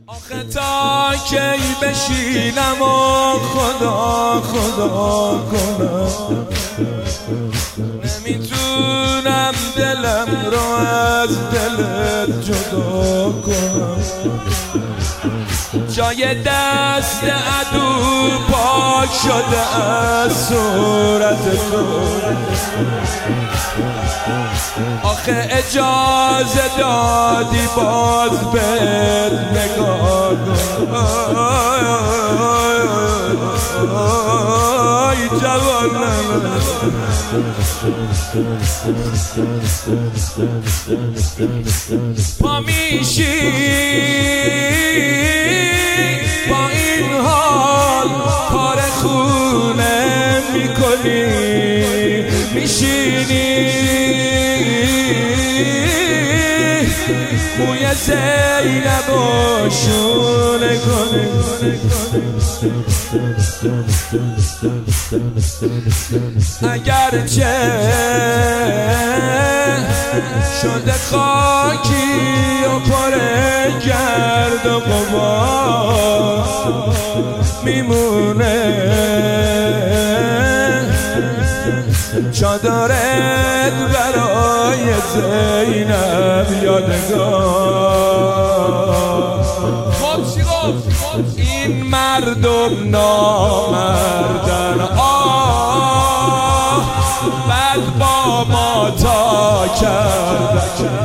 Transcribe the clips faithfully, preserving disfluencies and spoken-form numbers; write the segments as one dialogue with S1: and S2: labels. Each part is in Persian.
S1: آخه تا کی بشینم و خدا خدا کنم، نمیتونم دلم رو از دلت جدا کنم. جای دست عدو پاک شده از صورت تو، آخه اجازه دادی باز بهت نگاه کنم. آی جوانم پا میشی با این حال کار خونه میکنی، میشینی موی زینب و شونه کنی. اگرچه شده خاکی و پر گرد و غبار، میمونه چادرت برای زینب یادگار. این مردم نامردن، آه بد با ما تا کردن،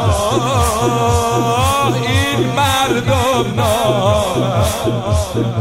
S1: آه این مردم نامردن.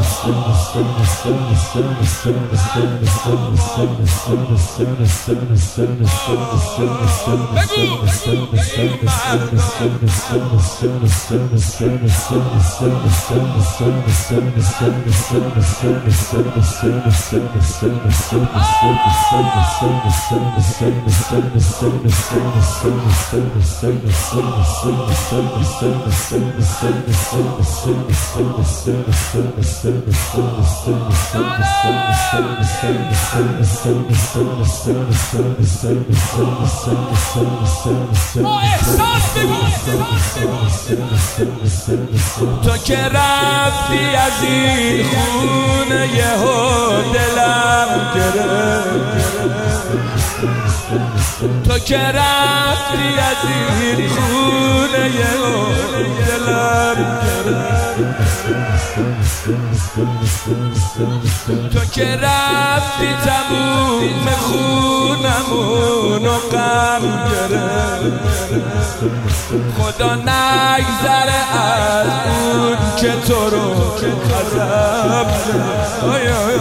S1: تو که رفتی از این خونه یهو دلم گرفت، تو که رفتی از این خونه یهو دلم گرفت، تو که رفتی تموم خونمون و غم گرفت. خدا نگذره از اون که تو رو غضب آی آی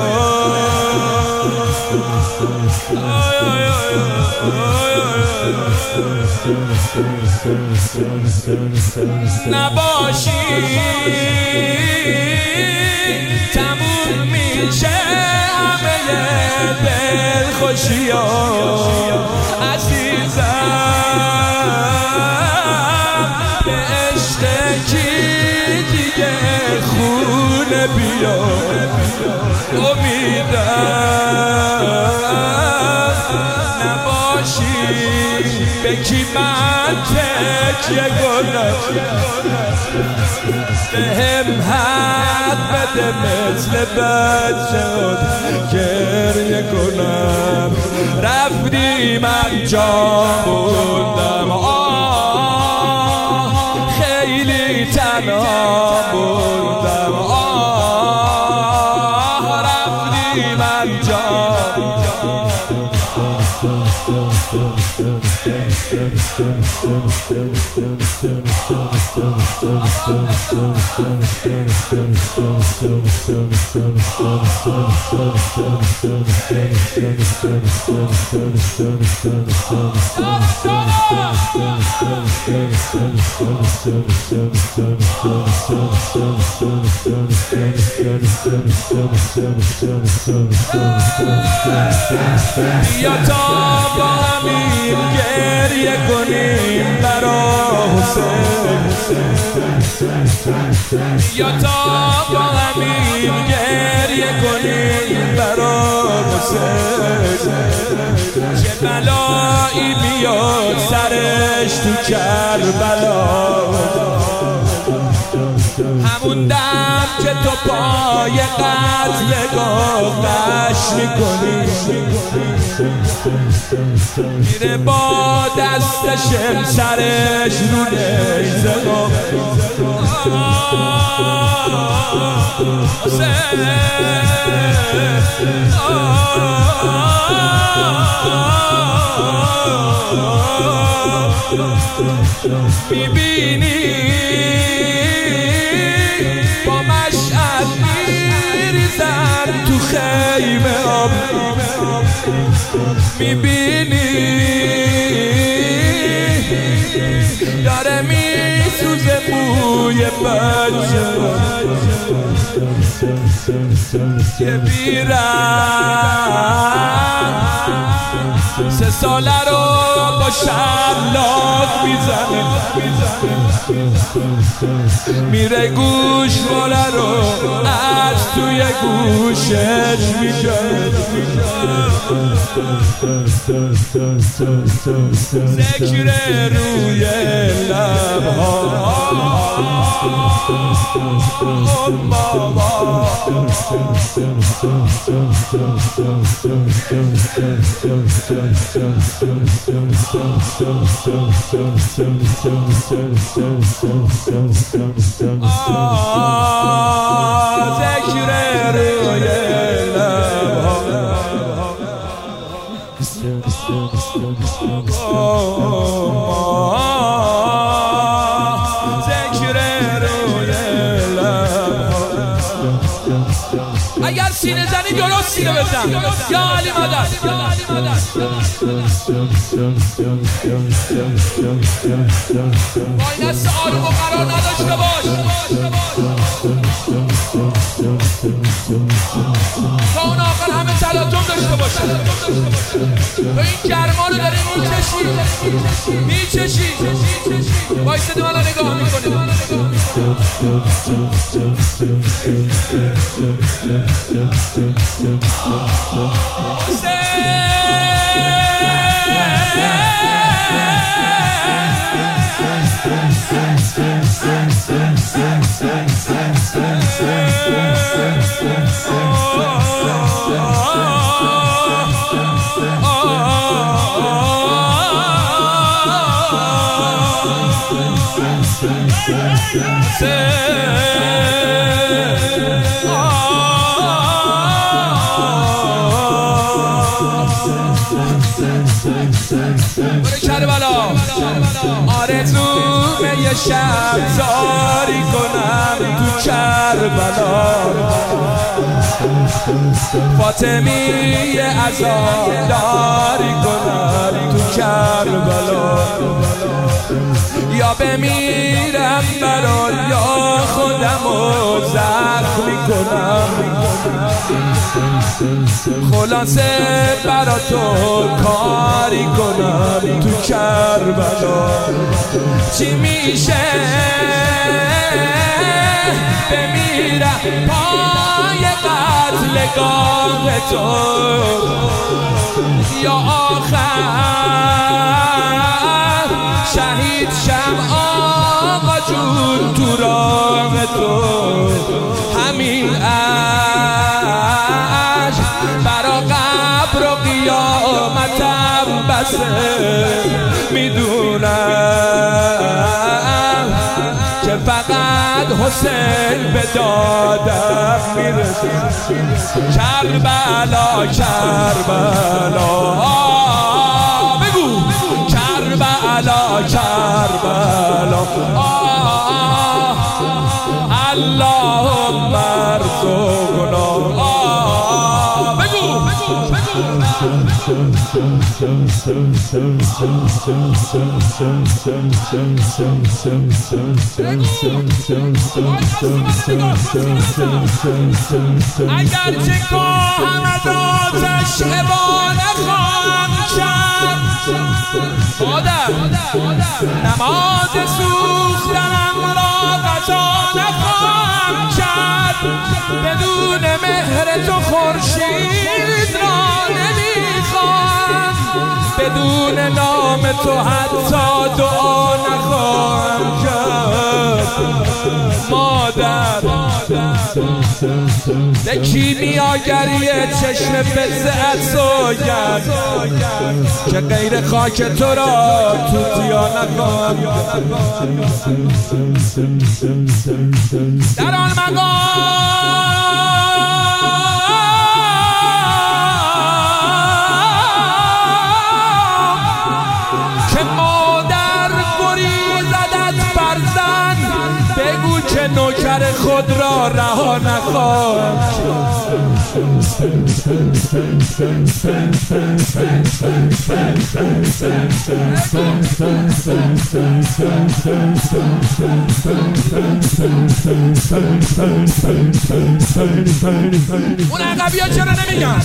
S1: نباشی تموم میشه همه دل خوشی ها عزیزم. به عشق کی دیگه خونه بیا امیدم نباشی، به کی من تکیه کنم، به هم حد بده مثل بچه گریه کنم. رفتی من جا موندم، آه خیلی تنها موندم، آه رفتی من جا یا تا با همین گریه کنیم برا حسین، یا تا با همین گریه کنیم برا حسین. چه بلایی بیاد سرش تو کربلا، نموندم که تو پای قتلگاه قش میکنی میره با دستشم سرش رو نیزه میبینی با مشعل میریزن تو خیمه آب میبینی داره میسوزه موی بچه که بیرم سه ساله رو با شلاق میزنه میره گوشواره رو از توی گوشش میجنه ذکر روی لبها ذکر روی لبها اگر سینه زنی درست سینه بزن یا علی مدد وای نست آروم و قرار نداشته باش تا اون آخر همه تلاطم داشته باشه تو این گرما رو داری میچشی میچشی وایسته منو نگاه میکنی کربلا آرزومه یه شب زاری کنم تو کربلا فاطمی عزاداری کنم تو کربلا یا بمیرم برای یا خودمو زخمی کنم خلاصه برا تو کاری کنم تو کربلا چی میشه بمیرم پای قتلگاه تو یا آخر شهید شم آقا جون تو راه تو همین عشق برا قبر و قیامتم بسه میدونم که فقط حسین به دادم میرسه کربلا کربلا بگو کربلا کربلا اللهم ارزقنا بگو اگر چه کاهمد آتش عبانه خواهم کرد مادر نماز سوختنم را قضا نخواهم کرد بدون مهر تو خورشید را نمیخوام بدون نام تو حتی دعا نخواهم کرد. مادر به کیمیاگری چشم بزعت سوگند که غیر خاک تو را توتیا نخواهم در آن مقام که مادر گریزد از فرزند بگو که نوکر خود را رها نخواهم. اون عقبی ها چرا نمیگن؟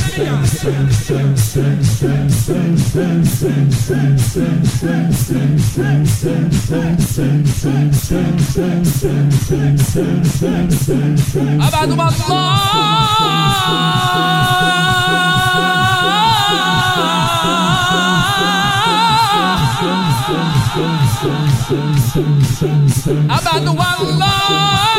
S1: ابعد والله ابعد والله